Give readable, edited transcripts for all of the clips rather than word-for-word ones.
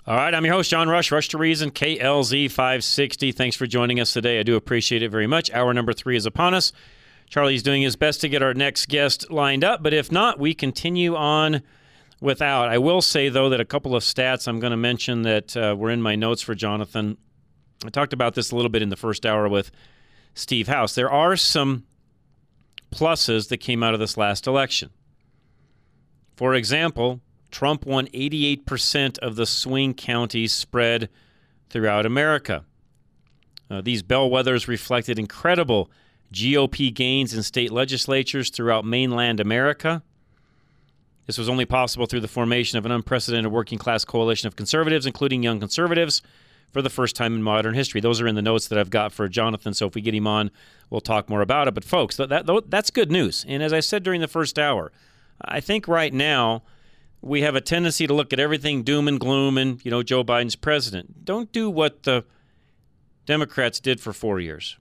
All right, I'm your host, John Rush, Rush to Reason, KLZ 560. Thanks for joining us today. I do appreciate it very much. Hour number 3 is upon us. Charlie's doing his best to get our next guest lined up, but if not, we continue on without. I will say, though, that a couple of stats I'm going to mention that were in my notes for Jonathan. I talked about this a little bit in the first hour with Steve House. There are some pluses that came out of this last election. For example, Trump won 88% of the swing counties spread throughout America. These bellwethers reflected incredible GOP gains in state legislatures throughout mainland America. This was only possible through the formation of an unprecedented working-class coalition of conservatives, including young conservatives, for the first time in modern history. Those are in the notes that I've got for Jonathan, so if we get him on, we'll talk more about it. But, folks, that's good news. And as I said during the first hour, I think right now we have a tendency to look at everything doom and gloom and, Joe Biden's president. Don't do what the Democrats did for 4 years,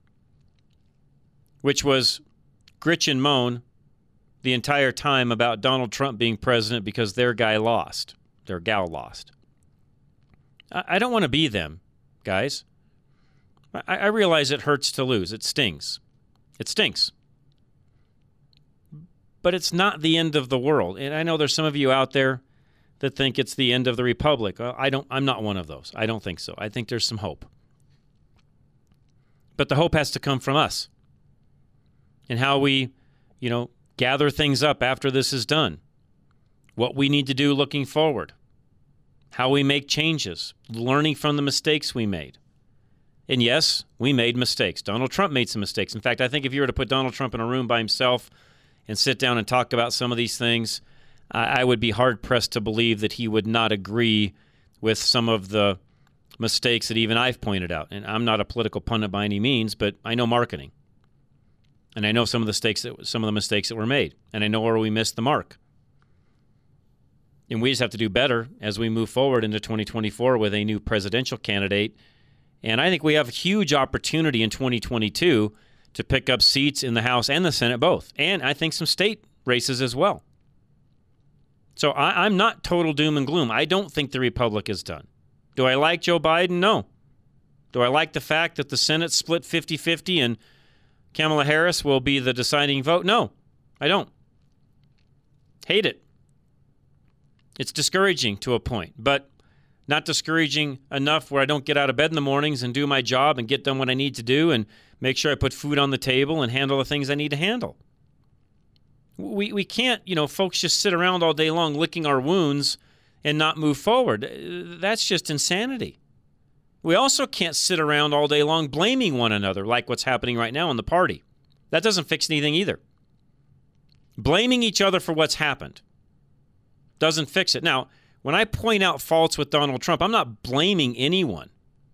which was gritch and moan the entire time about Donald Trump being president because their guy lost, their gal lost. I don't want to be them, guys. I realize it hurts to lose. It stings. It stinks. But it's not the end of the world. And I know there's some of you out there that think it's the end of the republic. I'm not one of those. I don't think so. I think there's some hope. But the hope has to come from us. And how we, gather things up after this is done. What we need to do looking forward. How we make changes. Learning from the mistakes we made. And yes, we made mistakes. Donald Trump made some mistakes. In fact, I think if you were to put Donald Trump in a room by himself and sit down and talk about some of these things, I would be hard-pressed to believe that he would not agree with some of the mistakes that even I've pointed out. And I'm not a political pundit by any means, but I know marketing. And I know some of the mistakes that were made. And I know where we missed the mark. And we just have to do better as we move forward into 2024 with a new presidential candidate. And I think we have a huge opportunity in 2022 to pick up seats in the House and the Senate both. And I think some state races as well. So I'm not total doom and gloom. I don't think the republic is done. Do I like Joe Biden? No. Do I like the fact that the Senate split 50-50 and Kamala Harris will be the deciding vote? No, I don't. Hate it. It's discouraging to a point, but not discouraging enough where I don't get out of bed in the mornings and do my job and get done what I need to do and make sure I put food on the table and handle the things I need to handle. We can't, folks just sit around all day long licking our wounds and not move forward. That's just insanity. We also can't sit around all day long blaming one another like what's happening right now in the party. That doesn't fix anything either. Blaming each other for what's happened doesn't fix it. Now, when I point out faults with Donald Trump, I'm not blaming anyone.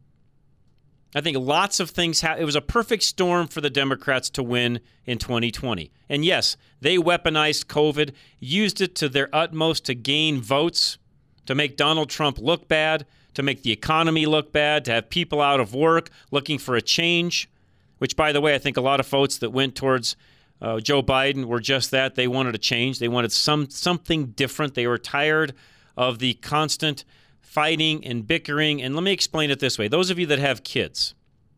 I think lots of things it was a perfect storm for the Democrats to win in 2020. And yes, they weaponized COVID, used it to their utmost to gain votes, to make Donald Trump look bad, to make the economy look bad, to have people out of work looking for a change, which, by the way, I think a lot of folks that went towards Joe Biden were just that. They wanted a change. They wanted something different. They were tired of the constant fighting and bickering. And let me explain it this way. Those of you that have kids,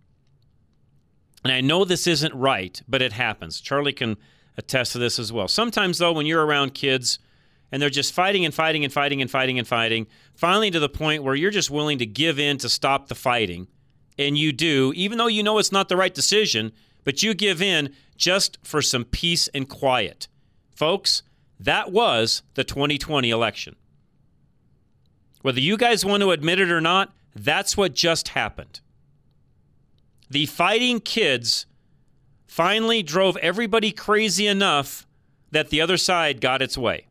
and I know this isn't right, but it happens. Charlie can attest to this as well. Sometimes, though, when you're around kids and they're just fighting and fighting and fighting and fighting and fighting, finally to the point where you're just willing to give in to stop the fighting, and you do, even though you know it's not the right decision, but you give in just for some peace and quiet. Folks, that was the 2020 election. Whether you guys want to admit it or not, that's what just happened. The fighting kids finally drove everybody crazy enough that the other side got its way.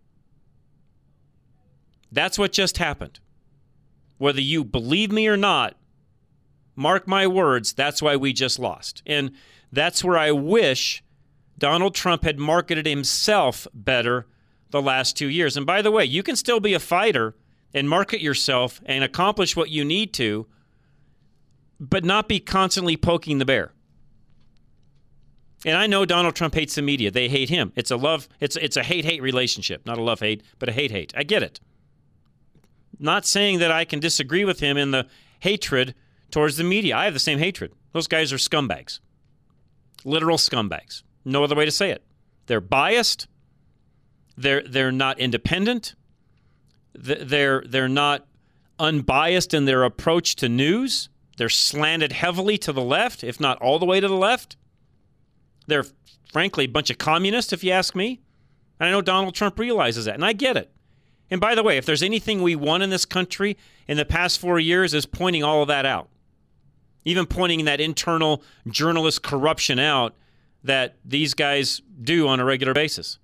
That's what just happened. Whether you believe me or not, mark my words, that's why we just lost. And that's where I wish Donald Trump had marketed himself better the last 2 years. And by the way, you can still be a fighter and market yourself and accomplish what you need to, but not be constantly poking the bear. And I know Donald Trump hates the media. They hate him. It's a hate-hate relationship. Not a love-hate, but a hate-hate. I get it. not saying that I can disagree with him in the hatred towards the media. I have the same hatred. Those guys are scumbags. Literal scumbags. No other way to say it. They're biased. They're not independent. They're not unbiased in their approach to news. They're slanted heavily to the left, if not all the way to the left. They're, frankly, a bunch of communists, if you ask me. And I know Donald Trump realizes that, and I get it. And by the way, if there's anything we won in this country in the past 4 years is pointing all of that out. Even pointing that internal journalist corruption out that these guys do on a regular basis.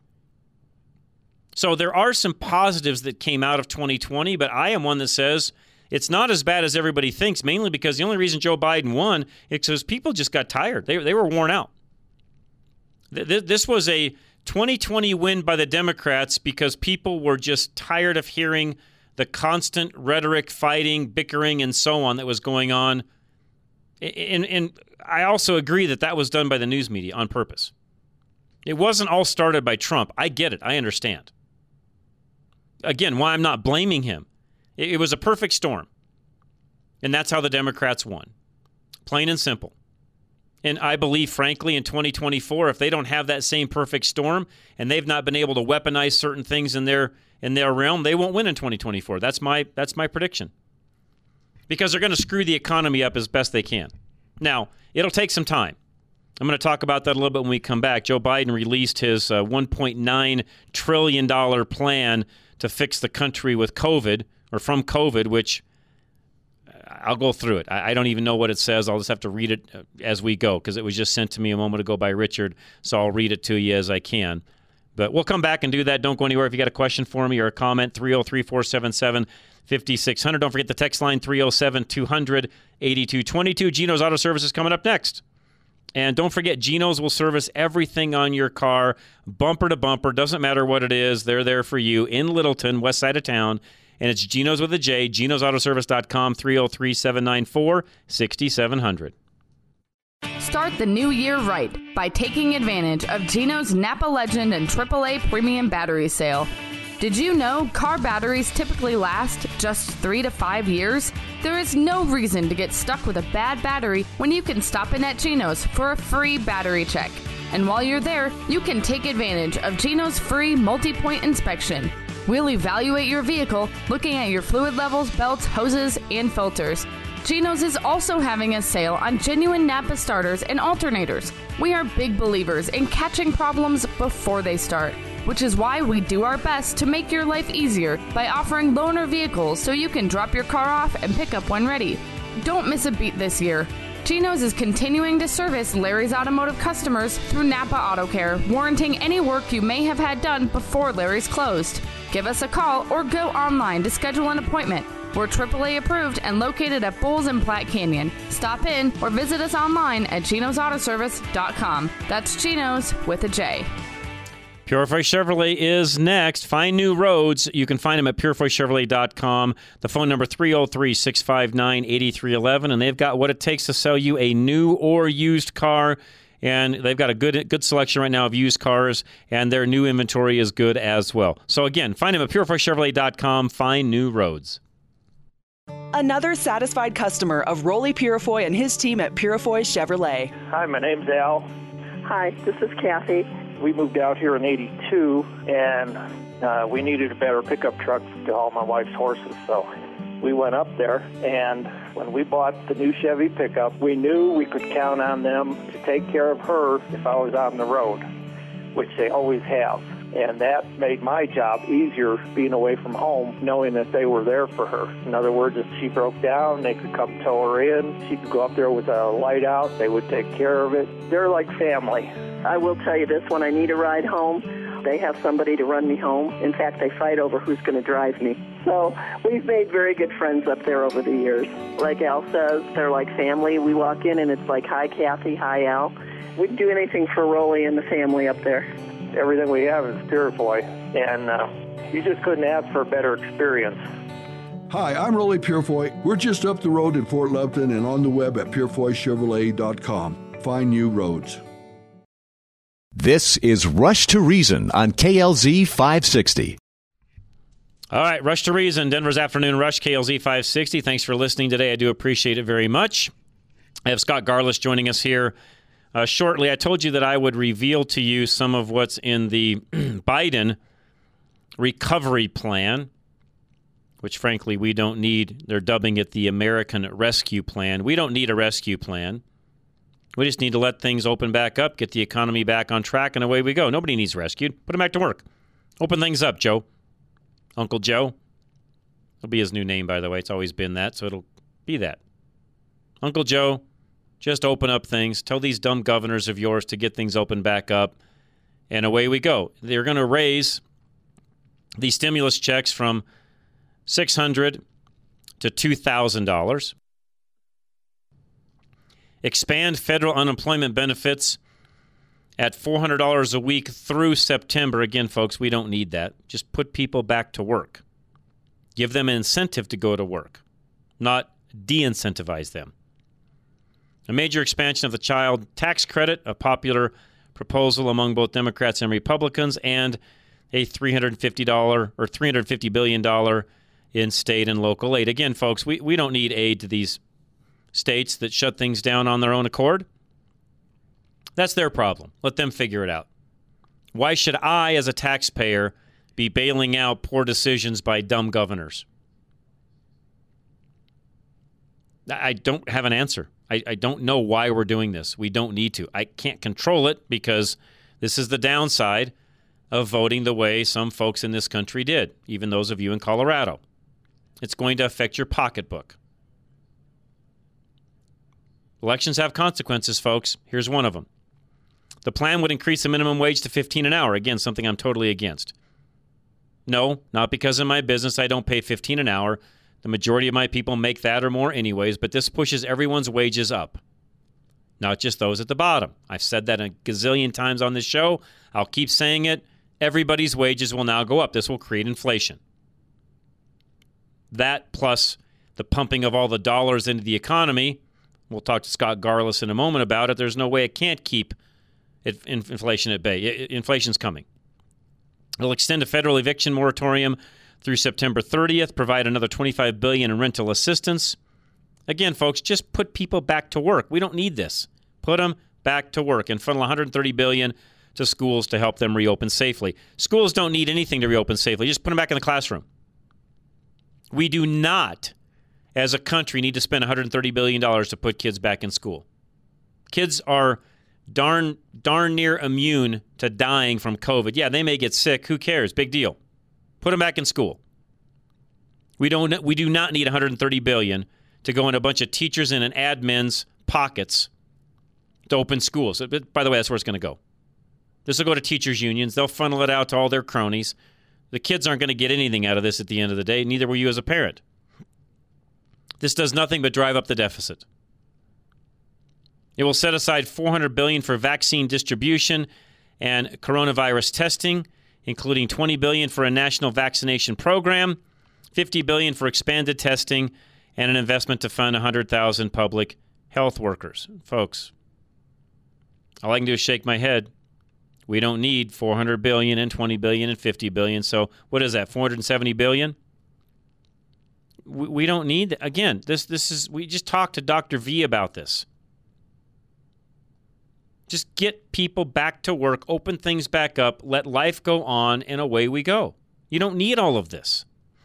So there are some positives that came out of 2020, but I am one that says it's not as bad as everybody thinks, mainly because the only reason Joe Biden won is because people just got tired. They were worn out. This was a 2020 win by the Democrats because people were just tired of hearing the constant rhetoric, fighting, bickering, and so on that was going on. And I also agree that was done by the news media on purpose. It wasn't all started by Trump. I get it. I understand. Again, why I'm not blaming him. It was a perfect storm. And that's how the Democrats won. Plain and simple. And I believe, frankly, in 2024, if they don't have that same perfect storm and they've not been able to weaponize certain things in their realm, they won't win in 2024. That's my prediction. Because they're going to screw the economy up as best they can. Now, it'll take some time. I'm going to talk about that a little bit when we come back. Joe Biden released his $1.9 trillion plan to fix the country with COVID, or from COVID, which I'll go through it. I don't even know what it says. I'll just have to read it as we go because it was just sent to me a moment ago by Richard, so I'll read it to you as I can. But we'll come back and do that. Don't go anywhere. If you got a question for me or a comment, 303-477-5600. Don't forget the text line, 307-200-8222. Gino's Auto Service is coming up next. And don't forget, Gino's will service everything on your car, bumper to bumper. Doesn't matter what it is. They're there for you in Littleton, west side of town. And it's Gino's with a J, Gino'sAutoservice.com, 303-794-6700. Start the new year right by taking advantage of Gino's Napa Legend and AAA Premium Battery Sale. Did you know car batteries typically last just 3 to 5 years? There is no reason to get stuck with a bad battery when you can stop in at Gino's for a free battery check. And while you're there, you can take advantage of Gino's free multi-point inspection. We'll evaluate your vehicle looking at your fluid levels, belts, hoses, and filters. Gino's is also having a sale on genuine Napa starters and alternators. We are big believers in catching problems before they start, which is why we do our best to make your life easier by offering loaner vehicles so you can drop your car off and pick up when ready. Don't miss a beat this year. Gino's is continuing to service Larry's Automotive customers through Napa Auto Care, warranting any work you may have had done before Larry's closed. Give us a call or go online to schedule an appointment. We're AAA approved and located at Bulls and Platte Canyon. Stop in or visit us online at Gino'sAutoservice.com. That's Gino's with a J. Purefresh Chevrolet is next. Find new roads. You can find them at purefreshchevrolet.com. The phone number 303-659-8311. And they've got what it takes to sell you a new or used car. And they've got a good selection right now of used cars, and their new inventory is good as well. So again, find them at purefreshchevrolet.com. Find new roads. Another satisfied customer of Rolly Purifoy and his team at Purifoy Chevrolet. Hi, my name's Al. Hi, this is Kathy. We moved out here in '82, and we needed a better pickup truck to haul my wife's horses. So we went up there, and when we bought the new Chevy pickup, we knew we could count on them to take care of her if I was on the road, which they always have. And that made my job easier being away from home, knowing that they were there for her. In other words, if she broke down, they could come tow her in. She could go up there with a light out. They would take care of it. They're like family. I will tell you this, when I need a ride home, they have somebody to run me home. In fact, they fight over who's going to drive me. So we've made very good friends up there over the years. Like Al says, they're like family. We walk in and it's like, hi, Kathy, hi, Al. We'd do anything for Rolly and the family up there. Everything we have is Purifoy, and you just couldn't ask for a better experience. Hi, I'm Rolly Purifoy. We're just up the road in Fort Leaventon and on the web at PurifoyChevrolet.com. Find new roads. This is Rush to Reason on KLZ 560. All right, Rush to Reason, Denver's Afternoon Rush, KLZ 560. Thanks for listening today. I do appreciate it very much. I have Scott Garliss joining us here shortly. I told you that I would reveal to you some of what's in the Biden recovery plan, which, frankly, we don't need. They're dubbing it the American Rescue Plan. We don't need a rescue plan. We just need to let things open back up, get the economy back on track, and away we go. Nobody needs rescued. Put them back to work. Open things up, Joe. Uncle Joe. It'll be his new name, by the way. It's always been that, so it'll be that. Uncle Joe, just open up things. Tell these dumb governors of yours to get things open back up, and away we go. They're going to raise the stimulus checks from $600 to $2,000. Expand federal unemployment benefits at $400 a week through September. Again, folks, we don't need that. Just put people back to work. Give them an incentive to go to work, not de-incentivize them. A major expansion of the child tax credit, a popular proposal among both Democrats and Republicans, and a $350 billion in state and local aid. Again, folks, we don't need aid to these states that shut things down on their own accord. That's their problem. Let them figure it out. Why should I, as a taxpayer, be bailing out poor decisions by dumb governors? I don't have an answer. I don't know why we're doing this. We don't need to. I can't control it because this is the downside of voting the way some folks in this country did, even those of you in Colorado. It's going to affect your pocketbook. Elections have consequences, folks. Here's one of them. The plan would increase the minimum wage to $15 an hour. Again, something I'm totally against. No, not because of my business. I don't pay $15 an hour. The majority of my people make that or more anyways, but this pushes everyone's wages up, not just those at the bottom. I've said that a gazillion times on this show. I'll keep saying it. Everybody's wages will now go up. This will create inflation. That plus the pumping of all the dollars into the economy. We'll talk to Scott Garliss in a moment about it. There's no way it can't keep inflation at bay. Inflation's coming. It'll extend a federal eviction moratorium through September 30th, provide another $25 billion in rental assistance. Again, folks, just put people back to work. We don't need this. Put them back to work and funnel $130 billion to schools to help them reopen safely. Schools don't need anything to reopen safely. Just put them back in the classroom. We do not, as a country, need to spend $130 billion to put kids back in school. Kids are darn near immune to dying from COVID. Yeah, they may get sick. Who cares? Big deal. Put them back in school. We do not need $130 billion to go in a bunch of teachers and admins' pockets to open schools. By the way, that's where it's going to go. This will go to teachers' unions. They'll funnel it out to all their cronies. The kids aren't going to get anything out of this at the end of the day. Neither will you as a parent. This does nothing but drive up the deficit. It will set aside $400 billion for vaccine distribution and coronavirus testing, including $20 billion for a national vaccination program, $50 billion for expanded testing, and an investment to fund 100,000 public health workers. Folks, all I can do is shake my head. We don't need $400 billion and $20 billion and $50 billion. So what is that, $470 billion? We don't need that. Again, this is. We just talked to Dr. V about this. Just get people back to work, open things back up, let life go on, and away we go. You don't need all of this.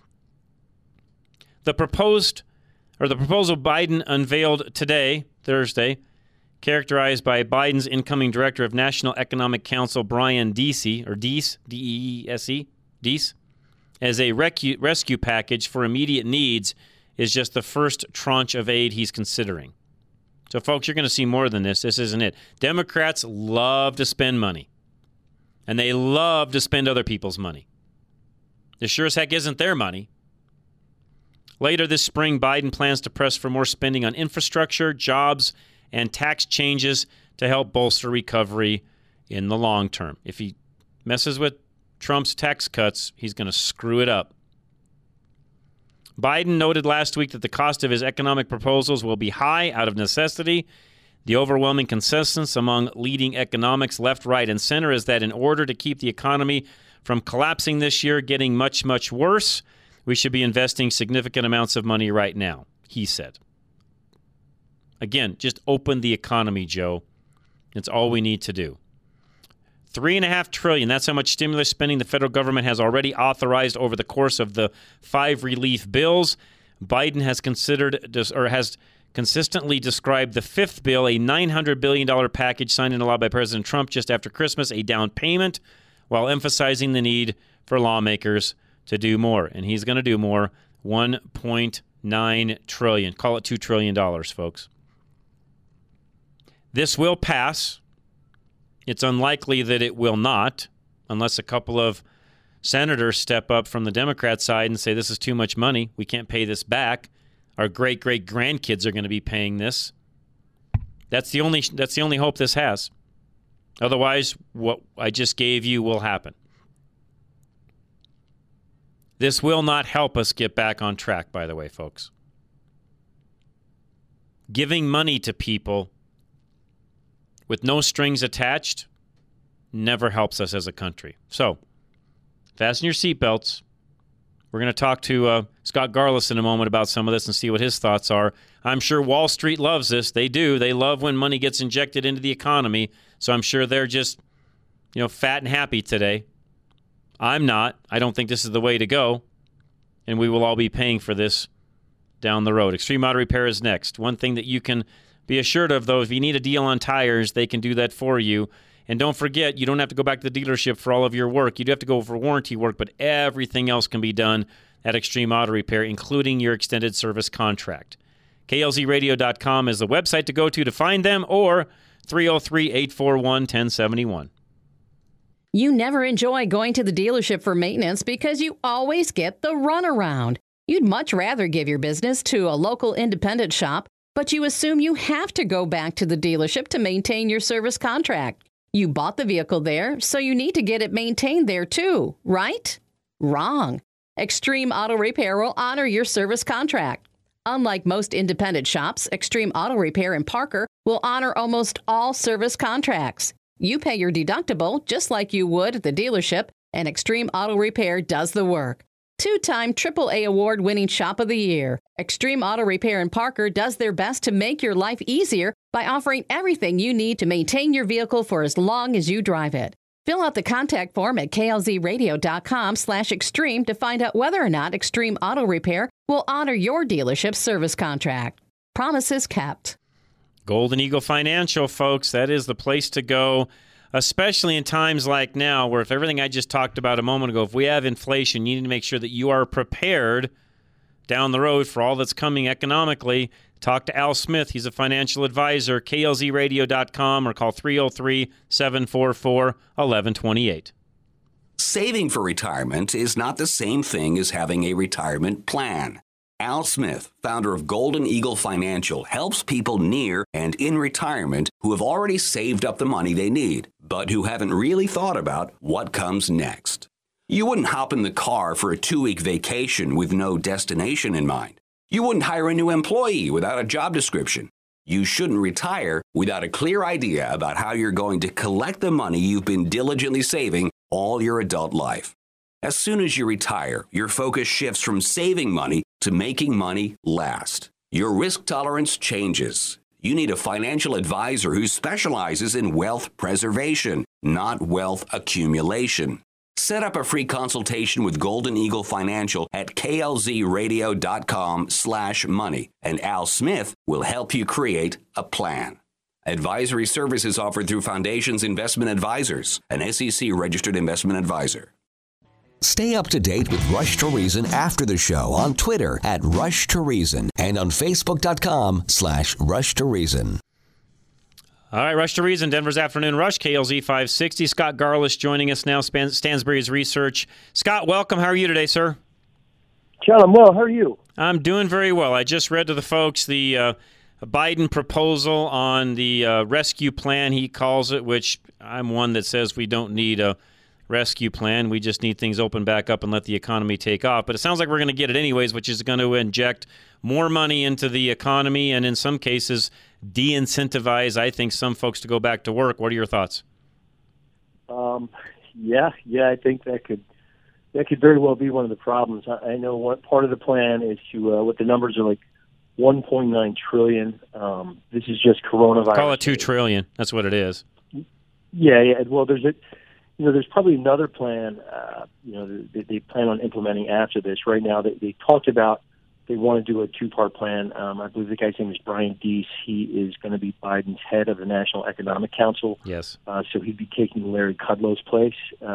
The proposal Biden unveiled today, Thursday, characterized by Biden's incoming director of National Economic Council, Brian Deese, D-E-E-S-E, Deese, as a rescue package for immediate needs, is just the first tranche of aid he's considering. So, folks, you're going to see more than this. This isn't it. Democrats love to spend money, and they love to spend other people's money. This sure as heck isn't their money. Later this spring, Biden plans to press for more spending on infrastructure, jobs, and tax changes to help bolster recovery in the long term. If he messes with Trump's tax cuts, he's going to screw it up. Biden noted last week that the cost of his economic proposals will be high out of necessity. The overwhelming consensus among leading economics, left, right, and center, is that in order to keep the economy from collapsing this year, getting much, much worse, We should be investing significant amounts of money right now, he said. Again, just open the economy, Joe. It's all we need to do. $3.5 trillion. That's how much stimulus spending the federal government has already authorized over the course of the 5 relief bills. Biden has consistently described the 5th bill, a $900 billion package signed into law by President Trump just after Christmas, a down payment, while emphasizing the need for lawmakers to do more. And he's going to do more, $1.9 trillion. Call it $2 trillion, folks. This will pass. It's unlikely that it will not, unless a couple of senators step up from the Democrat side and say this is too much money. We can't pay this back. Our great-great-grandkids are going to be paying this. That's the only hope this has. Otherwise, what I just gave you will happen. This will not help us get back on track, by the way, folks. Giving money to people with no strings attached never helps us as a country. So, fasten your seatbelts. We're going to talk to Scott Garliss in a moment about some of this and see what his thoughts are. I'm sure Wall Street loves this. They do. They love when money gets injected into the economy. So I'm sure they're just, fat and happy today. I'm not. I don't think this is the way to go. And we will all be paying for this down the road. Extreme Auto Repair is next. One thing that you can be assured of, though, if you need a deal on tires, they can do that for you. And don't forget, you don't have to go back to the dealership for all of your work. You do have to go for warranty work, but everything else can be done at Extreme Auto Repair, including your extended service contract. KLZradio.com is the website to go to find them, or 303-841-1071. You never enjoy going to the dealership for maintenance because you always get the runaround. You'd much rather give your business to a local independent shop, but you assume you have to go back to the dealership to maintain your service contract. You bought the vehicle there, so you need to get it maintained there too, right? Wrong. Extreme Auto Repair will honor your service contract. Unlike most independent shops, Extreme Auto Repair in Parker will honor almost all service contracts. You pay your deductible just like you would at the dealership, and Extreme Auto Repair does the work. 2-time AAA award-winning Shop of the Year, Extreme Auto Repair in Parker does their best to make your life easier by offering everything you need to maintain your vehicle for as long as you drive it. Fill out the contact form at klzradio.com/extreme to find out whether or not Extreme Auto Repair will honor your dealership's service contract. Promises kept. Golden Eagle Financial, folks, that is the place to go, especially in times like now where if everything I just talked about a moment ago, if we have inflation, you need to make sure that you are prepared down the road for all that's coming economically. Talk to Al Smith. He's a financial advisor, klzradio.com, or call 303-744-1128. Saving for retirement is not the same thing as having a retirement plan. Al Smith, founder of Golden Eagle Financial, helps people near and in retirement who have already saved up the money they need, but who haven't really thought about what comes next. You wouldn't hop in the car for a 2-week vacation with no destination in mind. You wouldn't hire a new employee without a job description. You shouldn't retire without a clear idea about how you're going to collect the money you've been diligently saving all your adult life. As soon as you retire, your focus shifts from saving money to making money last. Your risk tolerance changes. You need a financial advisor who specializes in wealth preservation, not wealth accumulation. Set up a free consultation with Golden Eagle Financial at klzradio.com/money, and Al Smith will help you create a plan. Advisory services offered through Foundations Investment Advisors, an SEC-registered investment advisor. Stay up to date with Rush to Reason after the show on Twitter at Rush to Reason and on Facebook.com/Rush to Reason. All right, Rush to Reason, Denver's Afternoon Rush, KLZ 560. Scott Garliss joining us now, Stansberry's Research. Scott, welcome. How are you today, sir? John, I'm well. How are you? I'm doing very well. I just read to the folks the Biden proposal on the rescue plan, he calls it, which I'm one that says we don't need a rescue plan. We just need things open back up and let the economy take off. But it sounds like we're going to get it anyways, which is going to inject more money into the economy and in some cases de-incentivize, I think, some folks to go back to work. What are your thoughts? Yeah, I think that could that could very well be one of the problems. I know what part of the plan is to what the numbers are like 1.9 trillion. This is just coronavirus. Call it $2 trillion. That's what it is. Yeah. Well, there's probably another plan. They plan on implementing after this. Right now, they talked about they want to do a two-part plan. I believe the guy's name is Brian Deese. He is going to be Biden's head of the National Economic Council. Yes. So he'd be taking Larry Kudlow's place.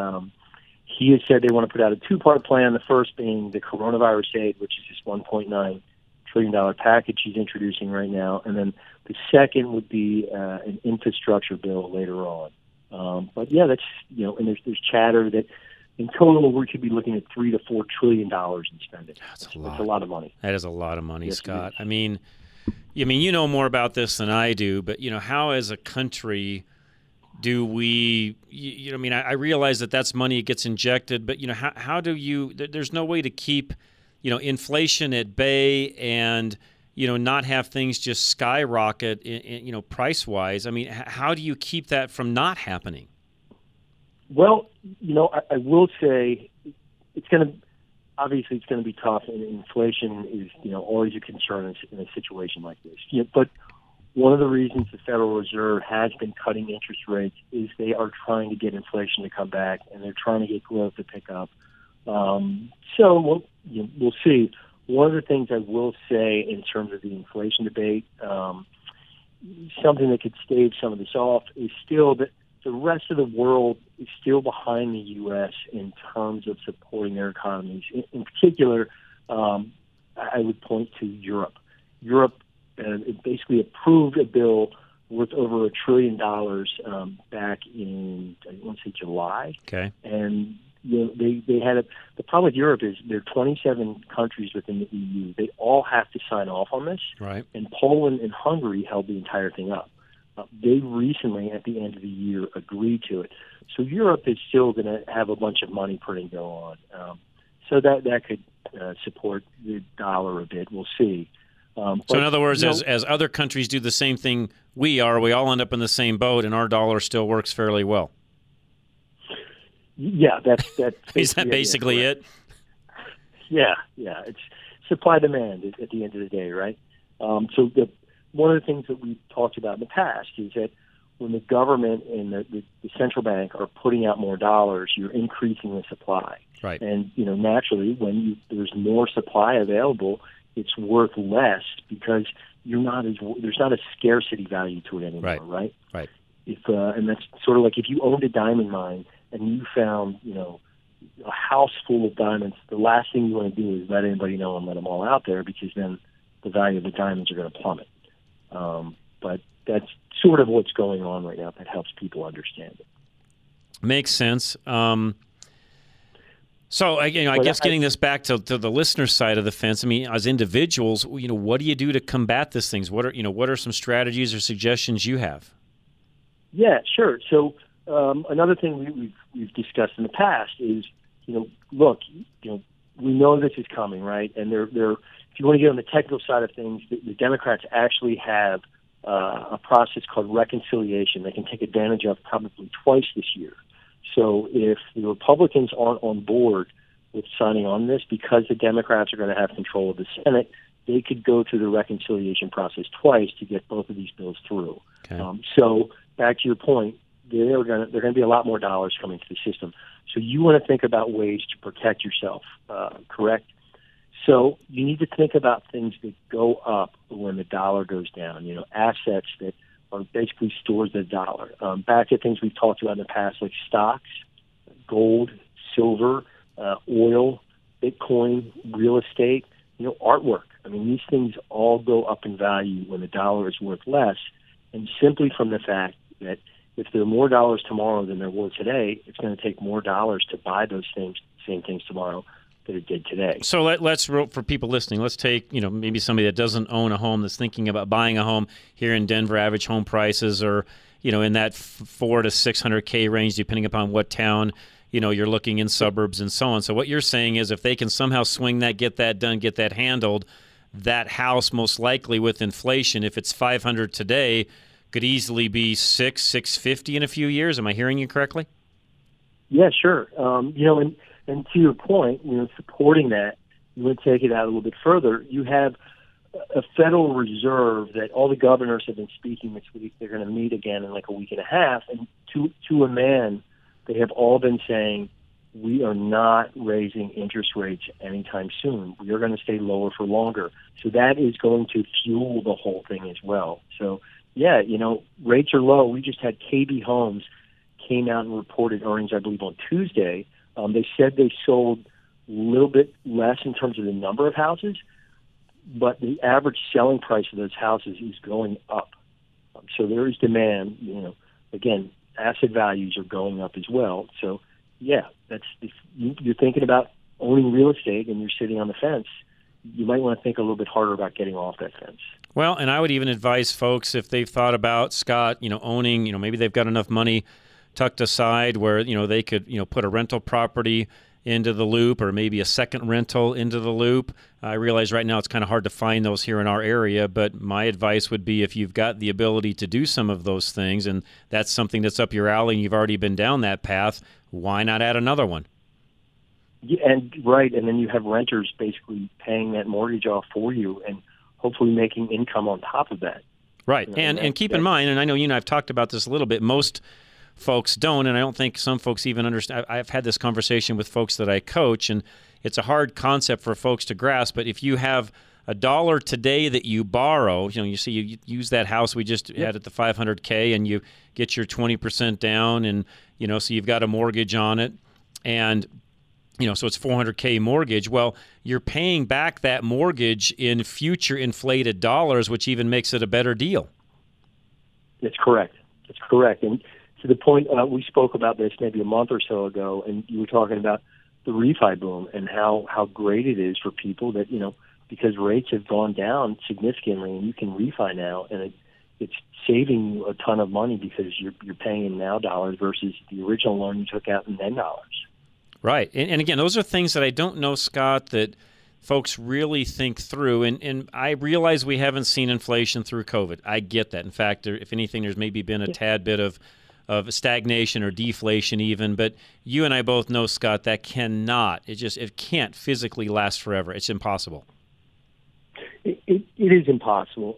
He has said they want to put out a two-part plan, the first being the coronavirus aid, which is this $1.9 trillion package he's introducing right now. And then the second would be an infrastructure bill later on. But yeah, that's, and there's chatter that in total we could be looking at $3 to $4 trillion in spending. That's a lot. That's a lot of money. That is a lot of money, yes, Scott. I mean, you know more about this than I do, but how as a country do we? I realize that's money that gets injected, but how do you? There's no way to keep inflation at bay and not have things just skyrocket, price-wise. I mean, how do you keep that from not happening? Well, I will say it's going to be tough, and inflation is, always a concern in a situation like this. But one of the reasons the Federal Reserve has been cutting interest rates is they are trying to get inflation to come back, and they're trying to get growth to pick up. So we'll see. One of the things I will say in terms of the inflation debate, something that could stave some of this off, is still that the rest of the world is still behind the U.S. in terms of supporting their economies. In particular, I would point to Europe. Europe basically approved a bill worth over $1 trillion back in, I want to say, July. Okay. And they had the problem with Europe is there are 27 countries within the EU. They all have to sign off on this. Right. And Poland and Hungary held the entire thing up. They recently, at the end of the year, agreed to it. So Europe is still going to have a bunch of money printing go on. So that could support the dollar a bit. We'll see. So in other words, as other countries do the same thing we all end up in the same boat, and our dollar still works fairly well. Yeah, that's is that basically it? Yeah. It's supply demand at the end of the day, right? So one of the things that we've talked about in the past is that when the government and the central bank are putting out more dollars, you're increasing the supply. Right. And naturally, when there's more supply available, it's worth less because there's not a scarcity value to it anymore, right? Right. And that's sort of like if you owned a diamond mine and you found, a house full of diamonds, the last thing you want to do is let anybody know and let them all out there, because then the value of the diamonds are going to plummet. But that's sort of what's going on right now. That helps people understand it. Makes sense. So, I guess getting this back to the listener side of the fence, I mean, as individuals, what do you do to combat these things? What are some strategies or suggestions you have? Yeah, sure. So another thing we've discussed in the past is, look, we know this is coming, right? And they're if you want to get on the technical side of things, the Democrats actually have a process called reconciliation they can take advantage of probably twice this year. So if the Republicans aren't on board with signing on this, because the Democrats are going to have control of the Senate, they could go through the reconciliation process twice to get both of these bills through. Okay. So back to your point, there are going to be a lot more dollars coming to the system. So you want to think about ways to protect yourself, correct? So you need to think about things that go up when the dollar goes down, assets that are basically stores of the dollar. Back to things we've talked about in the past, like stocks, gold, silver, oil, Bitcoin, real estate, artwork. I mean, these things all go up in value when the dollar is worth less. And simply from the fact that if there are more dollars tomorrow than there were today, it's going to take more dollars to buy those same things tomorrow that it did today. So let's, for people listening, let's take, maybe somebody that doesn't own a home that's thinking about buying a home here in Denver. Average home prices are, in that $400,000 to $600,000 range, depending upon what town, you're looking in suburbs and so on. So what you're saying is if they can somehow swing that, get that done, get that handled, that house most likely with inflation, if it's $500,000 today, could easily be $650,000 in a few years. Am I hearing you correctly? Yeah, sure. And And to your point, supporting that, you want to take it out a little bit further. You have a Federal Reserve that all the governors have been speaking this week. They're going to meet again in like a week and a half. And to a man, they have all been saying, we are not raising interest rates anytime soon. We are going to stay lower for longer. So that is going to fuel the whole thing as well. So, yeah, rates are low. We just had KB Homes came out and reported earnings, I believe, on Tuesday. They said they sold a little bit less in terms of the number of houses, but the average selling price of those houses is going up. So there is demand. Again, asset values are going up as well. So, yeah, if you're thinking about owning real estate and you're sitting on the fence, you might want to think a little bit harder about getting off that fence. Well, and I would even advise folks, if they've thought about, Scott, owning, maybe they've got enough money tucked aside where, they could, put a rental property into the loop, or maybe a second rental into the loop. I realize right now it's kind of hard to find those here in our area, but my advice would be, if you've got the ability to do some of those things, and that's something that's up your alley and you've already been down that path, why not add another one? Yeah, and then you have renters basically paying that mortgage off for you and hopefully making income on top of that. Right, and keep in mind, and I know you and I have talked about this a little bit, most folks don't, and I don't think some folks even understand. I've had this conversation with folks that I coach, and it's a hard concept for folks to grasp, but if you have $1 today that you borrow, you see, you use that house we just had at the $500K, and you get your 20% down, and, so you've got a mortgage on it, and, so it's $400K mortgage. Well, you're paying back that mortgage in future inflated dollars, which even makes it a better deal. That's correct. And to the point, we spoke about this maybe a month or so ago, and you were talking about the refi boom and how great it is for people that, because rates have gone down significantly and you can refi now, and it's saving you a ton of money because you're paying in now dollars versus the original loan you took out in then dollars. Right. And again, those are things that I don't know, Scott, that folks really think through. And I realize we haven't seen inflation through COVID. I get that. In fact, if anything, there's maybe been a tad bit of stagnation or deflation even. But you and I both know, Scott, that it can't physically last forever. It's impossible. It is impossible.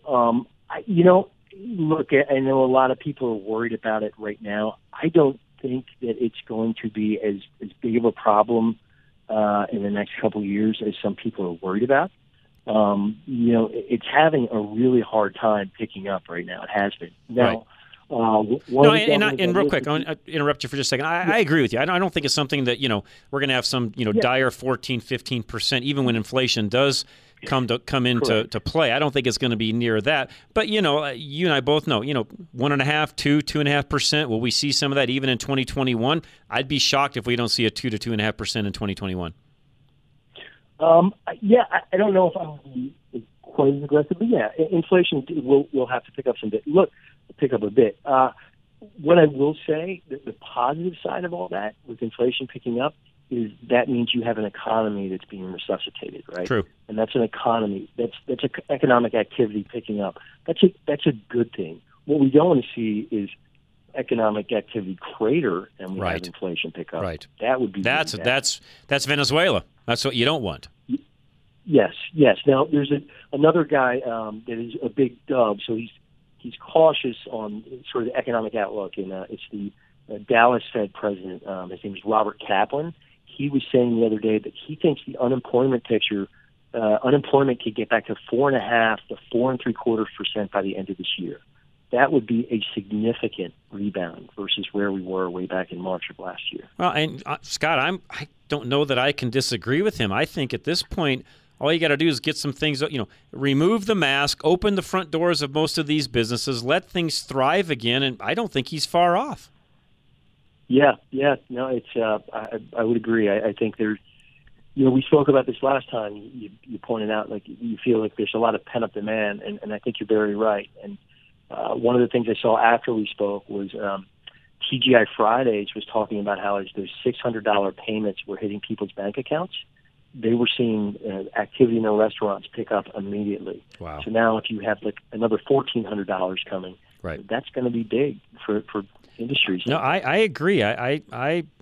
Look, I know a lot of people are worried about it right now. I don't think that it's going to be as big of a problem in the next couple of years as some people are worried about. It's having a really hard time picking up right now. It has been. Now, right. And real quick, I want to interrupt you for just a second. I agree with you. I don't think it's something that, we're going to have some, dire 14, 15%, even when inflation does come into play. I don't think it's going to be near that. But, you and I both know, 1.5%, 2.5%. Will we see some of that even in 2021? I'd be shocked if we don't see a 2 to 2.5% in 2021. I don't know if I would be quite as aggressive, but inflation will have to pick up a bit. What I will say, the positive side of all that, with inflation picking up, is that means you have an economy that's being resuscitated, right? True. And that's an economy, that's economic activity picking up. That's a good thing. What we don't want to see is economic activity crater and we have inflation pick up. Right. That would be that's Venezuela. That's what you don't want. Yes. Now there's another guy that is a big dub, so he's cautious on sort of the economic outlook, and it's the Dallas Fed president. His name is Robert Kaplan. He was saying the other day that he thinks the unemployment picture, unemployment could get back to 4.5% to 4.75% by the end of this year. That would be a significant rebound versus where we were way back in March of last year. Well, and Scott, I don't know that I can disagree with him. I think at this point, all you got to do is get some things, remove the mask, open the front doors of most of these businesses, let things thrive again, and I don't think he's far off. Yeah. No, it's. I would agree. I think there's. We spoke about this last time. You pointed out you feel like there's a lot of pent up demand, and I think you're very right. And one of the things I saw after we spoke was TGI Fridays was talking about how as those $600 payments were hitting people's bank accounts, they were seeing activity in their restaurants pick up immediately. Wow. So now if you have another $1,400 coming, that's going to be big for industries. No, I agree. I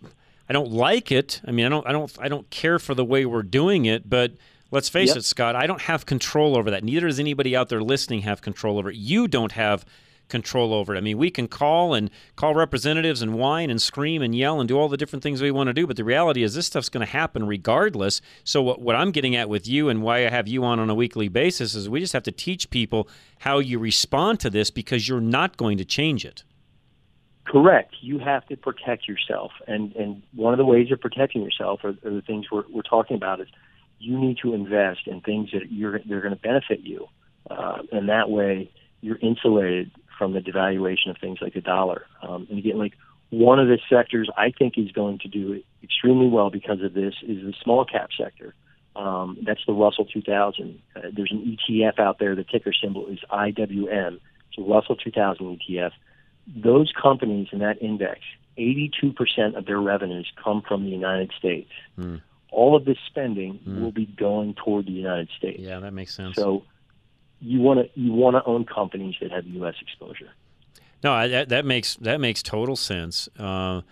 don't like it. I mean, I don't care for the way we're doing it, but let's face it, Scott, I don't have control over that. Neither does anybody out there listening have control over it. You don't have control over it. I mean, we can call representatives and whine and scream and yell and do all the different things we want to do, but the reality is this stuff's going to happen regardless. So what I'm getting at with you and why I have you on a weekly basis is we just have to teach people how you respond to this because you're not going to change it. Correct. You have to protect yourself. And one of the ways of protecting yourself are the things we're talking about is you need to invest in things that they're going to benefit you. And that way you're insulated from the devaluation of things like the dollar. And again, like one of the sectors I think is going to do extremely well because of this is the small cap sector. That's the Russell 2000. There's an ETF out there. The ticker symbol is IWM. It's a Russell 2000 ETF. Those companies in that index, 82% of their revenues come from the United States. All of this spending will be going toward the United States. Yeah, that makes sense. So you want to own companies that have U.S. exposure. No, that makes total sense. Some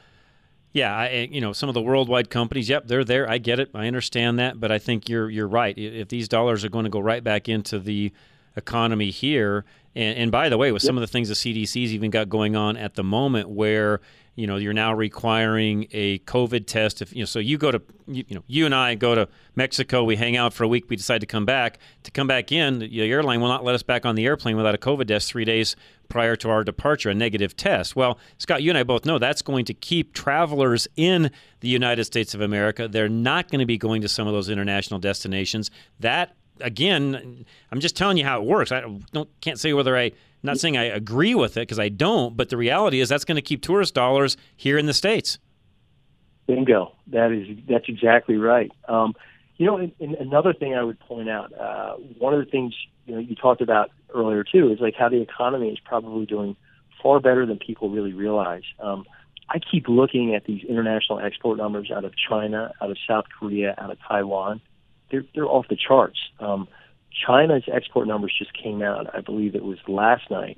of the worldwide companies, yep, they're there. I get it. I understand that, but I think you're right. If these dollars are going to go right back into the economy here, and by the way, with some of the things the CDC's even got going on at the moment, where you're now requiring a COVID test. So you go to you and I go to Mexico, we hang out for a week, we decide to come back. To come back in, the airline will not let us back on the airplane without a COVID test 3 days prior to our departure, a negative test. Well, Scott, you and I both know that's going to keep travelers in the United States of America. They're not going to be going to some of those international destinations. That, again, I'm just telling you how it works. I can't say whether I'm not saying I agree with it because I don't, but the reality is that's going to keep tourist dollars here in the States. Bingo. That's exactly right. And another thing I would point out, one of the things you talked about earlier too is like how the economy is probably doing far better than people really realize. I keep looking at these international export numbers out of China, out of South Korea, out of Taiwan. They're off the charts. China's export numbers just came out. I believe it was last night.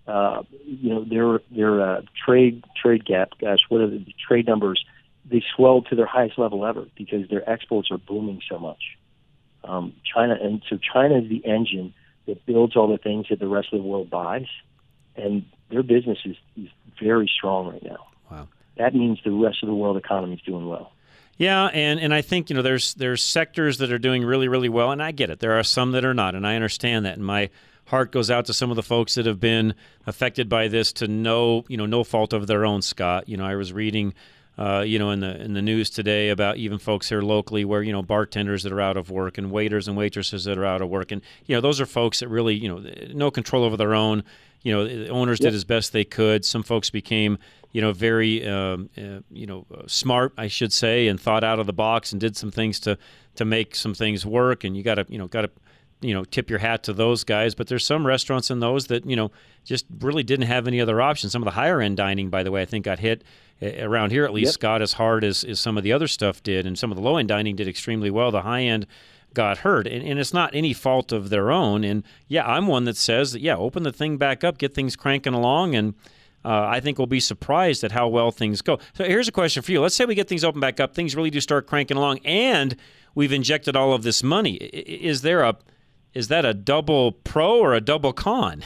Their trade gap. Gosh, what are the trade numbers? They swelled to their highest level ever because their exports are booming so much. China is the engine that builds all the things that the rest of the world buys, and their business is very strong right now. Wow. That means the rest of the world economy is doing well. Yeah, and I think there's sectors that are doing really, really well, and I get it. There are some that are not, and I understand that. And my heart goes out to some of the folks that have been affected by this to no fault of their own, Scott. I was reading in the news today about even folks here locally where bartenders that are out of work and waiters and waitresses that are out of work, and those are folks that really no control over their own. The owners did as best they could. Some folks became very smart, I should say, and thought out of the box and did some things to make some things work. And you got to tip your hat to those guys. But there's some restaurants in those that just really didn't have any other option. Some of the higher end dining, by the way, I think got hit around here at least, Scott, as hard as some of the other stuff did, and some of the low end dining did extremely well. The high end got hurt, and it's not any fault of their own. And I'm one that says that open the thing back up, get things cranking along, and I think we'll be surprised at how well things go. So here's a question for you. Let's say we get things open back up, things really do start cranking along, and we've injected all of this money. Is that a double pro or a double con?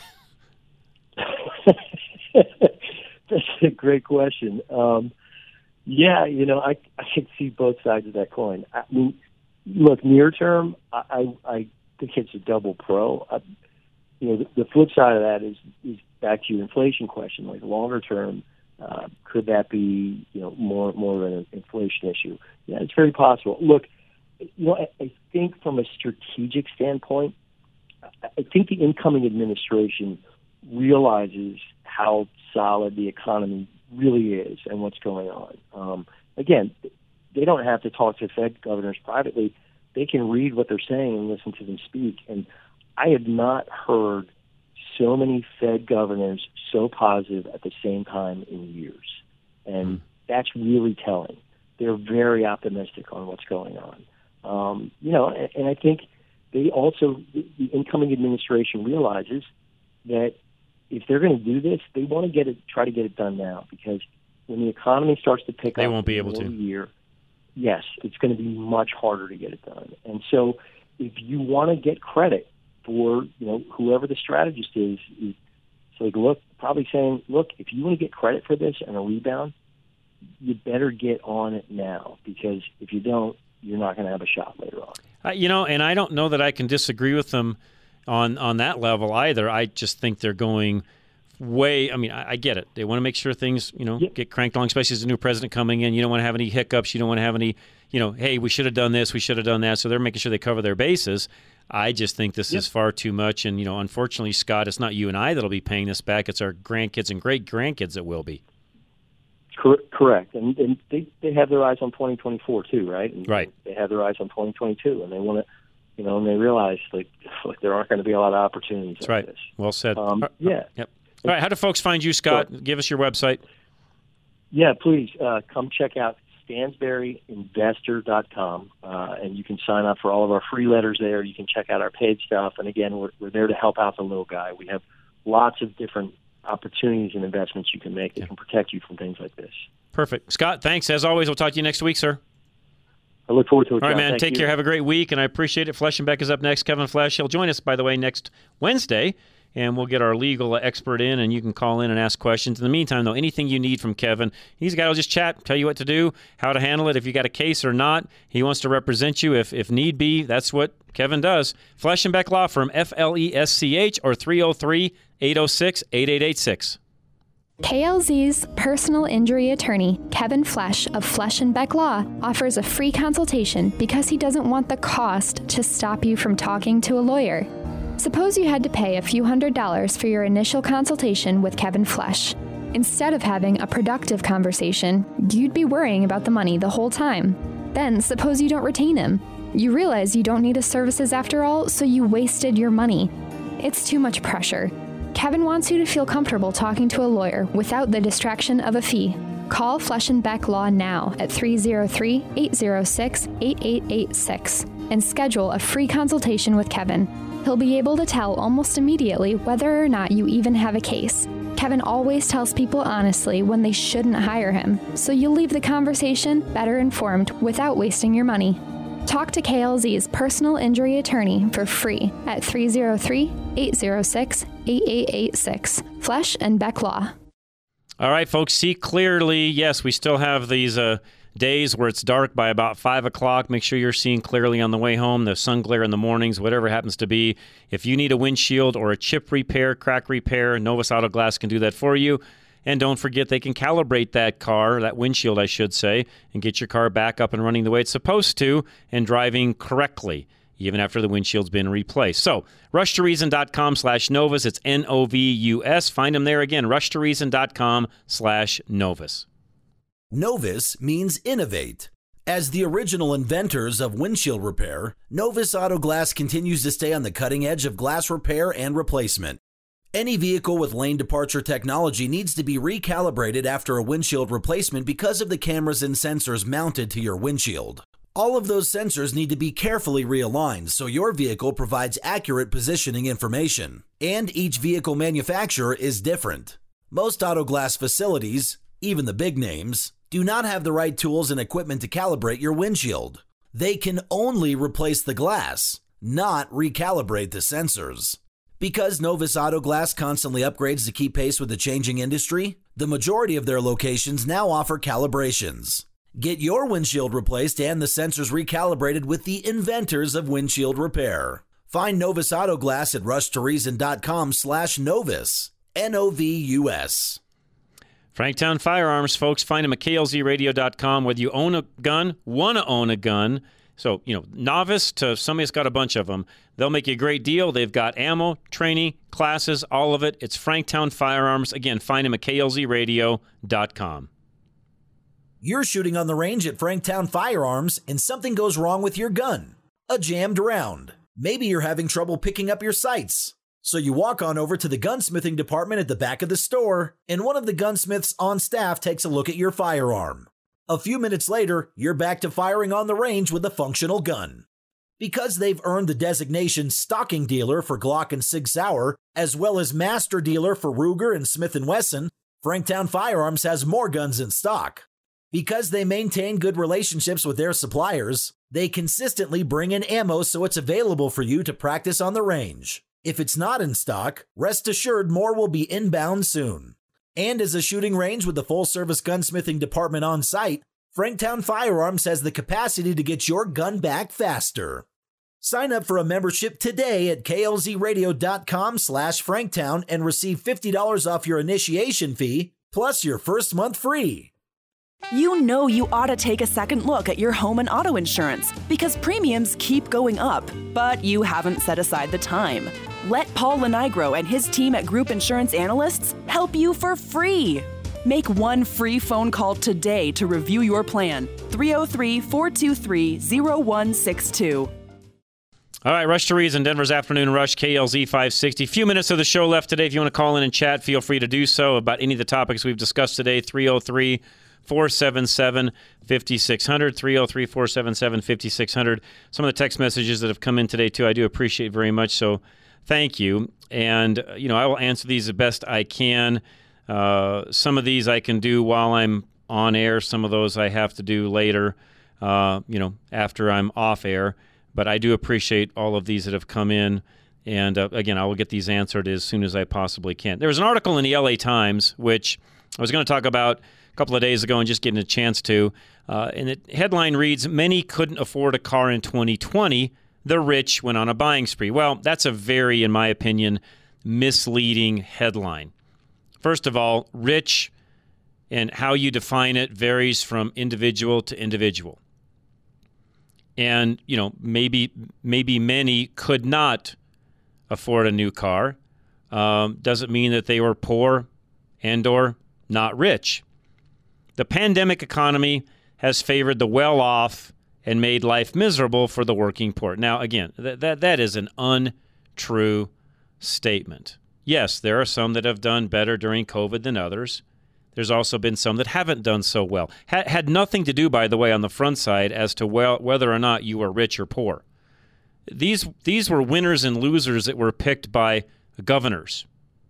That's a great question. I can see both sides of that coin. I mean, look, near term, I think it's a double pro. The flip side of that is back to your inflation question. Like longer term, could that be more of an inflation issue? Yeah, it's very possible. Look, I think from a strategic standpoint, I think the incoming administration realizes how solid the economy really is and what's going on. Again, they don't have to talk to Fed governors privately. They can read what they're saying and listen to them speak. And I have not heard so many Fed governors so positive at the same time in years. And that's really telling. They're very optimistic on what's going on. And I think they also, the incoming administration realizes that if they're going to do this, they want to try to get it done now, because when the economy starts to pick up, they won't be able to. Year, yes, it's going to be much harder to get it done. And so, if you want to get credit for whoever the strategist is like, probably saying, look, if you want to get credit for this and a rebound, you better get on it now, because if you don't, you're not going to have a shot later on. And I don't know that I can disagree with them on that level either. I just think they're going way. I mean, I get it. They want to make sure things, get cranked along, especially as a new president coming in. You don't want to have any hiccups. You don't want to have any, hey, we should have done this, we should have done that. So they're making sure they cover their bases. I just think this is far too much. And, unfortunately, Scott, it's not you and I that'll be paying this back. It's our grandkids and great-grandkids that will be. Correct. And they have their eyes on 2024 too, right? And right. They have their eyes on 2022, and they want to, and they realize like there aren't going to be a lot of opportunities. That's like right. this. Well said. Yeah. Yep. All right. How do folks find you, Scott? Sure. Give us your website. Yeah, please come check out StansburyInvestor.com, and you can sign up for all of our free letters there. You can check out our paid stuff, and again, we're there to help out the little guy. We have lots of different opportunities and investments you can make that can protect you from things like this. Perfect. Scott, thanks. As always, we'll talk to you next week, sir. I look forward to it. All right, man. Thank Take you. care. Have a great week, and I appreciate it. Flesh and Beck is up next. Kevin Flesh. He'll join us, by the way, next Wednesday, and we'll get our legal expert in, and you can call in and ask questions. In the meantime, though, anything you need from Kevin, he's a guy who'll just chat, tell you what to do, how to handle it, if you got a case or not. He wants to represent you if need be. That's what Kevin does. Flesh and Beck Law Firm, FLESCH, or 303-806-8886. KLZ's personal injury attorney, Kevin Flesh of Flesh and Beck Law, offers a free consultation because he doesn't want the cost to stop you from talking to a lawyer. Suppose you had to pay a few $100s for your initial consultation with Kevin Flesh. Instead of having a productive conversation, you'd be worrying about the money the whole time. Then suppose you don't retain him. You realize you don't need his services after all, so you wasted your money. It's too much pressure. Kevin wants you to feel comfortable talking to a lawyer without the distraction of a fee. Call Flesh and Beck Law now at 303-806-8886 and schedule a free consultation with Kevin. He'll be able to tell almost immediately whether or not you even have a case. Kevin always tells people honestly when they shouldn't hire him, so you'll leave the conversation better informed without wasting your money. Talk to KLZ's personal injury attorney for free at 303-806-8886. Flesh and Beck Law. All right, folks, see clearly. Yes, we still have these days where it's dark by about 5 o'clock. Make sure you're seeing clearly on the way home, the sun glare in the mornings, whatever it happens to be. If you need a windshield or a chip repair, crack repair, Novus Auto Glass can do that for you. And don't forget, they can calibrate that car, that windshield, I should say, and get your car back up and running the way it's supposed to and driving correctly, even after the windshield's been replaced. So, rushtoreason.com/Novus. It's Novus. Find them there again, rushtoreason.com/Novus. Novus means innovate. As the original inventors of windshield repair, Novus Auto Glass continues to stay on the cutting edge of glass repair and replacement. Any vehicle with lane departure technology needs to be recalibrated after a windshield replacement because of the cameras and sensors mounted to your windshield. All of those sensors need to be carefully realigned so your vehicle provides accurate positioning information. And each vehicle manufacturer is different. Most auto glass facilities, even the big names, do not have the right tools and equipment to calibrate your windshield. They can only replace the glass, not recalibrate the sensors. Because Novus Auto Glass constantly upgrades to keep pace with the changing industry, the majority of their locations now offer calibrations. Get your windshield replaced and the sensors recalibrated with the inventors of windshield repair. Find Novus Auto Glass at rushtoreason.com/Novus. Novus. Franktown Firearms, folks. Find them at klzradio.com. Whether you own a gun, want to own a gun, so, novice to somebody that's got a bunch of them, they'll make you a great deal. They've got ammo, training, classes, all of it. It's Franktown Firearms. Again, find them at klzradio.com. You're shooting on the range at Franktown Firearms and something goes wrong with your gun. A jammed round. Maybe you're having trouble picking up your sights. So you walk on over to the gunsmithing department at the back of the store, and one of the gunsmiths on staff takes a look at your firearm. A few minutes later, you're back to firing on the range with a functional gun. Because they've earned the designation stocking dealer for Glock and Sig Sauer, as well as master dealer for Ruger and Smith & Wesson, Franktown Firearms has more guns in stock. Because they maintain good relationships with their suppliers, they consistently bring in ammo so it's available for you to practice on the range. If it's not in stock, rest assured more will be inbound soon. And as a shooting range with a full-service gunsmithing department on site, Franktown Firearms has the capacity to get your gun back faster. Sign up for a membership today at klzradio.com/Franktown and receive $50 off your initiation fee, plus your first month free. You know you ought to take a second look at your home and auto insurance because premiums keep going up, but you haven't set aside the time. Let Paul Lenigro and his team at Group Insurance Analysts help you for free. Make one free phone call today to review your plan. 303-423-0162. All right, Rush to Reason, Denver's Afternoon Rush, KLZ 560. Few minutes of the show left today. If you want to call in and chat, feel free to do so about any of the topics we've discussed today. 303-477-5600, 303-477-5600. Some of the text messages that have come in today, too, I do appreciate very much, so thank you. And, I will answer these the best I can. Some of these I can do while I'm on air. Some of those I have to do later, after I'm off air. But I do appreciate all of these that have come in. And, again, I will get these answered as soon as I possibly can. There was an article in the LA Times, which I was going to talk about a couple of days ago and just getting a chance to. And the headline reads, "Many couldn't afford a car in 2020. The rich went on a buying spree." Well, that's a very, in my opinion, misleading headline. First of all, rich and how you define it varies from individual to individual. And, maybe many could not afford a new car. Doesn't mean that they were poor and or not rich. The pandemic economy has favored the well-off and made life miserable for the working poor. Now, again, that is an untrue statement. Yes, there are some that have done better during COVID than others. There's also been some that haven't done so well. Had nothing to do, by the way, on the front side as to whether or not you were rich or poor. These were winners and losers that were picked by governors,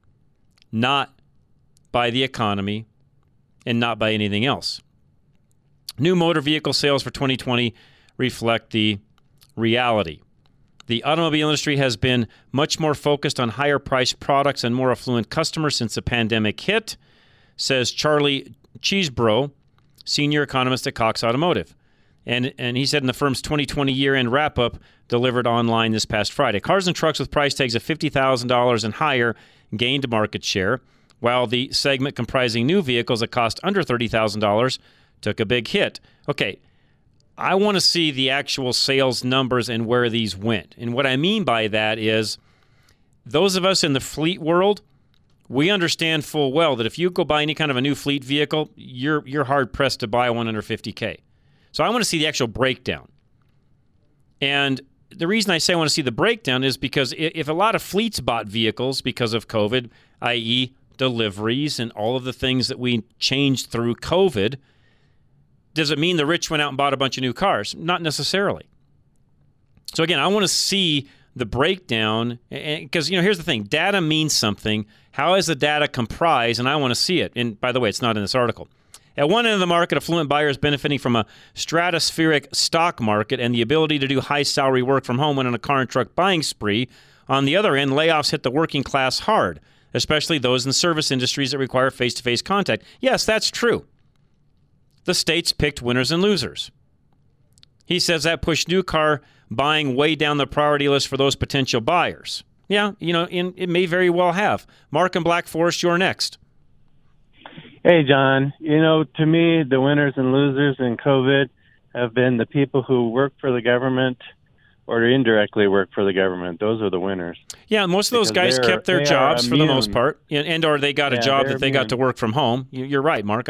not by the economy and not by anything else. New motor vehicle sales for 2020 reflect the reality. The automobile industry has been much more focused on higher-priced products and more affluent customers since the pandemic hit, says Charlie Cheesebro, senior economist at Cox Automotive. And he said in the firm's 2020 year-end wrap-up delivered online this past Friday, cars and trucks with price tags of $50,000 and higher gained market share, while the segment comprising new vehicles that cost under $30,000 took a big hit. Okay, I want to see the actual sales numbers and where these went. And what I mean by that is those of us in the fleet world, we understand full well that if you go buy any kind of a new fleet vehicle, you're hard-pressed to buy one under $50K. So I want to see the actual breakdown. And the reason I say I want to see the breakdown is because if a lot of fleets bought vehicles because of COVID, i.e. deliveries and all of the things that we changed through COVID, does it mean the rich went out and bought a bunch of new cars? Not necessarily. So again, I want to see the breakdown, because, here's the thing. Data means something. How is the data comprised? And I want to see it. And by the way, it's not in this article. At one end of the market, affluent buyers benefiting from a stratospheric stock market and the ability to do high-salary work from home went on a car and truck buying spree. On the other end, layoffs hit the working class hard, especially those in service industries that require face-to-face contact. Yes, that's true. The states picked winners and losers. He says that pushed new car buying way down the priority list for those potential buyers. Yeah, it may very well have. Mark in Black Forest, you're next. Hey, John. To me, the winners and losers in COVID have been the people who work for the government or indirectly work for the government. Those are the winners. Yeah, most of those guys kept their jobs for the most part, and or they got a job that they got to work from home. You're right, Mark.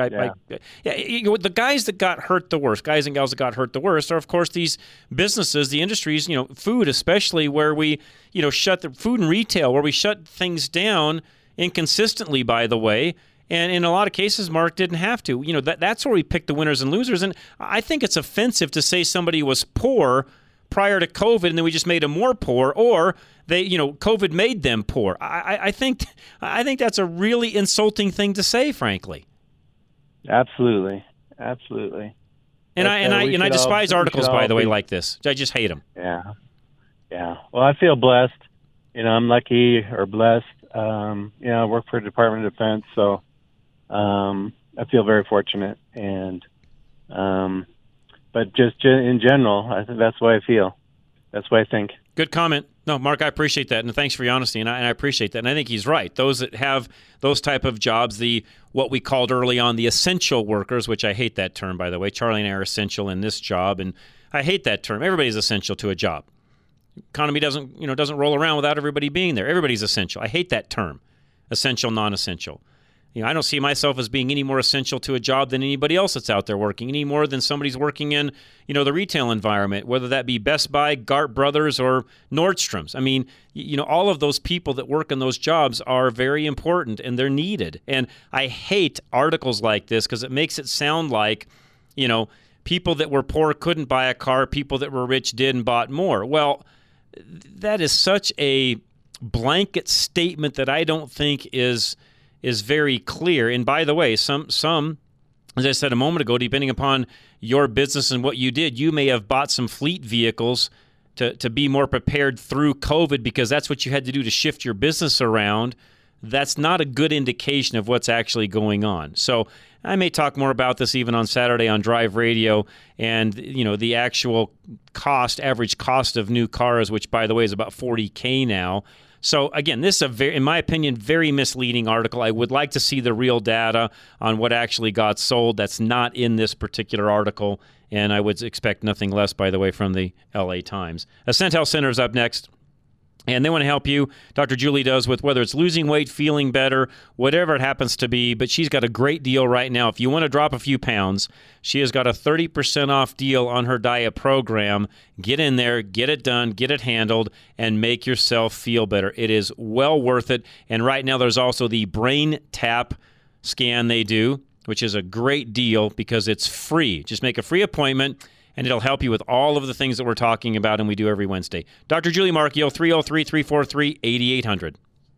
The guys that got hurt the worst, guys and gals that got hurt the worst, are of course these businesses, the industries, food especially, where we, shut the food and retail, where we shut things down inconsistently. By the way. And in a lot of cases, Mark didn't have to. That's where we pick the winners and losers. And I think it's offensive to say somebody was poor prior to COVID, and then we just made them more poor, or COVID made them poor. I think that's a really insulting thing to say, frankly. Absolutely. And I despise articles, by the way, like this. I just hate them. Yeah. Well, I feel blessed. I'm lucky or blessed. I work for the Department of Defense, so I feel very fortunate. And but just in general, I think that's what I feel. That's what I think. Good comment. No, Mark, I appreciate that, and thanks for your honesty, and I appreciate that. And I think he's right. Those that have those type of jobs, what we called early on the essential workers, which I hate that term, by the way. Charlie and I are essential in this job, and I hate that term. Everybody's essential to a job. Economy doesn't roll around without everybody being there. Everybody's essential. I hate that term, essential, non-essential. I don't see myself as being any more essential to a job than anybody else that's out there working, any more than somebody's working in, the retail environment, whether that be Best Buy, Gart Brothers, or Nordstrom's. I mean, all of those people that work in those jobs are very important, and they're needed. And I hate articles like this because it makes it sound like, people that were poor couldn't buy a car, people that were rich did and bought more. Well, that is such a blanket statement that I don't think is very clear. And by the way, some, as I said a moment ago, depending upon your business and what you did, you may have bought some fleet vehicles to be more prepared through COVID because that's what you had to do to shift your business around. That's not a good indication of what's actually going on. So I may talk more about this even on Saturday on Drive Radio and, the actual average cost of new cars, which, by the way, is about $40K now. So, again, this is in my opinion, very misleading article. I would like to see the real data on what actually got sold. That's not in this particular article, and I would expect nothing less, by the way, from the LA Times. Ascent Health Center is up next, and they want to help you. Dr. Julie does with whether it's losing weight, feeling better, whatever it happens to be, but she's got a great deal right now. If you want to drop a few pounds, she has got a 30% off deal on her diet program. Get in there, get it done, get it handled, and make yourself feel better. It is well worth it. And right now there's also the Brain Tap scan they do, which is a great deal because it's free. Just make a free appointment, and it'll help you with all of the things that we're talking about, and we do every Wednesday. Dr. Julie Marchiol, 303-343-8800.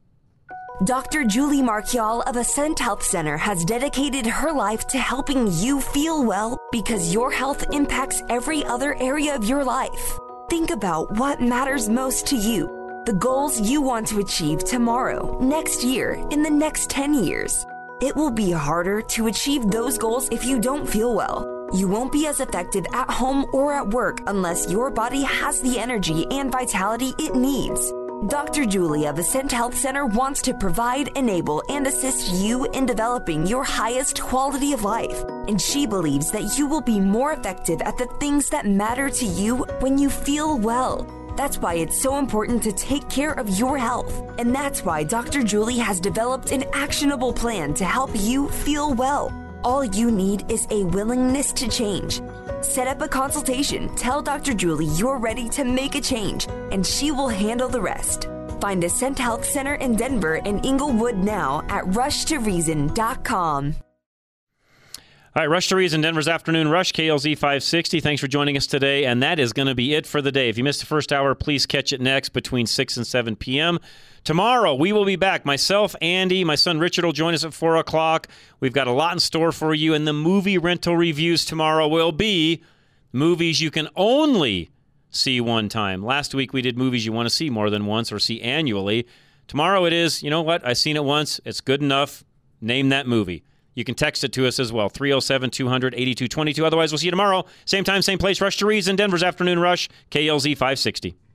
Dr. Julie Marchiol of Ascent Health Center has dedicated her life to helping you feel well because your health impacts every other area of your life. Think about what matters most to you, the goals you want to achieve tomorrow, next year, in the next 10 years. It will be harder to achieve those goals if you don't feel well. You won't be as effective at home or at work unless your body has the energy and vitality it needs. Dr. Julie of Ascent Health Center wants to provide, enable, and assist you in developing your highest quality of life. And she believes that you will be more effective at the things that matter to you when you feel well. That's why it's so important to take care of your health. And that's why Dr. Julie has developed an actionable plan to help you feel well. All you need is a willingness to change. Set up a consultation, tell Dr. Julie you're ready to make a change, and she will handle the rest. Find Ascent Health Center in Denver and Inglewood now at rushtoreason.com. All right, Rush to Reason, Denver's Afternoon Rush, KLZ 560. Thanks for joining us today, and that is going to be it for the day. If you missed the first hour, please catch it next between 6 and 7 p.m. Tomorrow, we will be back. Myself, Andy, my son Richard will join us at 4 o'clock. We've got a lot in store for you, and the movie rental reviews tomorrow will be movies you can only see one time. Last week, we did movies you want to see more than once or see annually. Tomorrow it is, you know what, I've seen it once, it's good enough, name that movie. You can text it to us as well, 307-200-8222. Otherwise, we'll see you tomorrow. Same time, same place. Rush to Reason, Denver's Afternoon Rush, KLZ 560.